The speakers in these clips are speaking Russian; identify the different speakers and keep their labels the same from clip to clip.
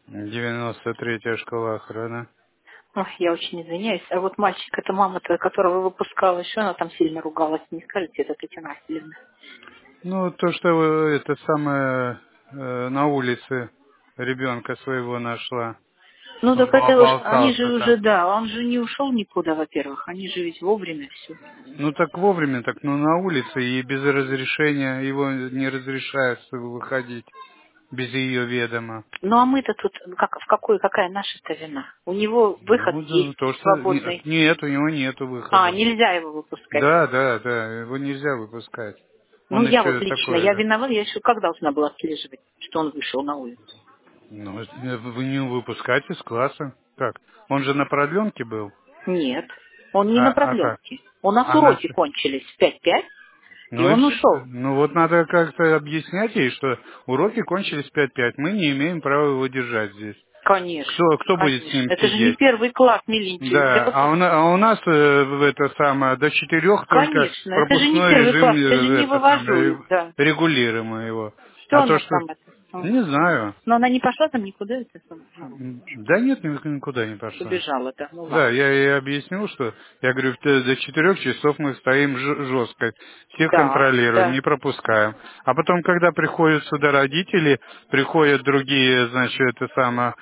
Speaker 1: 93-я школа охраны.
Speaker 2: Ой, я очень извиняюсь. А вот мальчик, это мама твоя, которого выпускала, что она там сильно ругалась? Не скажете, это Татьяна Васильевна?
Speaker 1: Ну, то, что вы, это самое на улице ребенка своего нашла.
Speaker 2: Ну,
Speaker 1: Он
Speaker 2: так это уж, они
Speaker 1: болтался
Speaker 2: же уже,
Speaker 1: там.
Speaker 2: да, он же не ушел никуда, во-первых. Они же ведь вовремя все.
Speaker 1: Ну так вовремя, так ну на улице и без разрешения его не разрешают выходить без ее ведома.
Speaker 2: Ну, а мы-то тут, как, какая наша-то вина? У него выход
Speaker 1: Ну,
Speaker 2: есть
Speaker 1: то, что
Speaker 2: свободный.
Speaker 1: нет, у него нету
Speaker 2: А,
Speaker 1: выхода.
Speaker 2: нельзя его выпускать.
Speaker 1: Да, да, да, его нельзя выпускать.
Speaker 2: Ну,
Speaker 1: Он
Speaker 2: я вот
Speaker 1: еще
Speaker 2: лично,
Speaker 1: такой
Speaker 2: я
Speaker 1: же.
Speaker 2: виноват, я еще как должна была отслеживать, что он вышел на улицу?
Speaker 1: Ну, вы не выпускать из класса. Как? Он же на продленке был.
Speaker 2: Нет, он не на
Speaker 1: А как?
Speaker 2: продленке. У нас
Speaker 1: А на
Speaker 2: уроки кончились в 5:05, и
Speaker 1: Ну и
Speaker 2: он
Speaker 1: все.
Speaker 2: ушел.
Speaker 1: Ну вот надо как-то объяснять ей, что уроки кончились в 5:05. Мы не имеем права его держать здесь.
Speaker 2: Конечно,
Speaker 1: Кто будет с
Speaker 2: конечно.
Speaker 1: ним
Speaker 2: Это же не
Speaker 1: сидеть?
Speaker 2: первый класс, миленький. Я
Speaker 1: Да,
Speaker 2: вот,
Speaker 1: а у нас в это самое до 4 только
Speaker 2: конечно, это же не
Speaker 1: пропускной
Speaker 2: первый
Speaker 1: режим
Speaker 2: класс, это же не
Speaker 1: это
Speaker 2: вывожу
Speaker 1: самое
Speaker 2: их, да.
Speaker 1: регулируемый его.
Speaker 2: Что
Speaker 1: А то
Speaker 2: она
Speaker 1: что
Speaker 2: там это?
Speaker 1: не знаю.
Speaker 2: Но она не пошла там никуда, это на урок в
Speaker 1: Да
Speaker 2: школу.
Speaker 1: нет, никуда не пошла.
Speaker 2: Убежала, да, ну
Speaker 1: Да,
Speaker 2: ладно.
Speaker 1: я ей объяснил, что я говорю, до 4 часов мы стоим жестко, всех
Speaker 2: Да,
Speaker 1: контролируем, не
Speaker 2: да.
Speaker 1: пропускаем. А потом, когда приходят сюда родители, приходят другие, значит, это самое,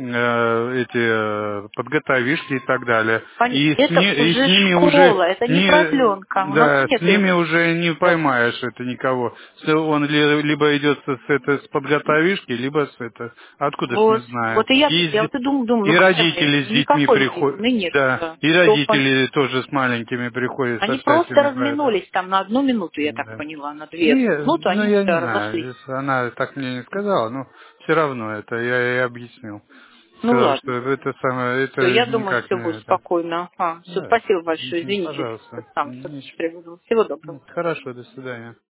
Speaker 1: эти подготовишки и так далее, и
Speaker 2: Это
Speaker 1: и с
Speaker 2: уже
Speaker 1: ними уже
Speaker 2: школа, это не
Speaker 1: не,
Speaker 2: продленка. У нас
Speaker 1: да, с
Speaker 2: нет
Speaker 1: ними
Speaker 2: его.
Speaker 1: уже не
Speaker 2: Да.
Speaker 1: поймаешь это никого. Он либо идет с подготовишки, либо с это. Откуда ж мы
Speaker 2: Вот.
Speaker 1: знаем?
Speaker 2: Вот и я вот и думаю,
Speaker 1: И
Speaker 2: ну какая моя
Speaker 1: родители с
Speaker 2: вина?
Speaker 1: детьми
Speaker 2: Никакой моей
Speaker 1: приходят,
Speaker 2: вины нет.
Speaker 1: да,
Speaker 2: Да.
Speaker 1: и
Speaker 2: Все понятно.
Speaker 1: родители тоже с маленькими приходят, со
Speaker 2: Они просто
Speaker 1: всякими, поэтому.
Speaker 2: разминулись там на 1 минуту, я так
Speaker 1: Да.
Speaker 2: поняла, на
Speaker 1: Ну,
Speaker 2: 2 минуты
Speaker 1: ну,
Speaker 2: они
Speaker 1: я не
Speaker 2: да,
Speaker 1: знаю,
Speaker 2: разошлись.
Speaker 1: если она так мне не сказала, но все равно это я ей объяснил.
Speaker 2: Ну
Speaker 1: Сказал, что
Speaker 2: ладно.
Speaker 1: это самое,
Speaker 2: Все,
Speaker 1: это
Speaker 2: я думаю,
Speaker 1: никак
Speaker 2: все будет
Speaker 1: не это.
Speaker 2: спокойно. Все,
Speaker 1: Да,
Speaker 2: спасибо большое. Извините,
Speaker 1: пожалуйста.
Speaker 2: сам что-то встревожил. Всего доброго.
Speaker 1: Хорошо, до свидания.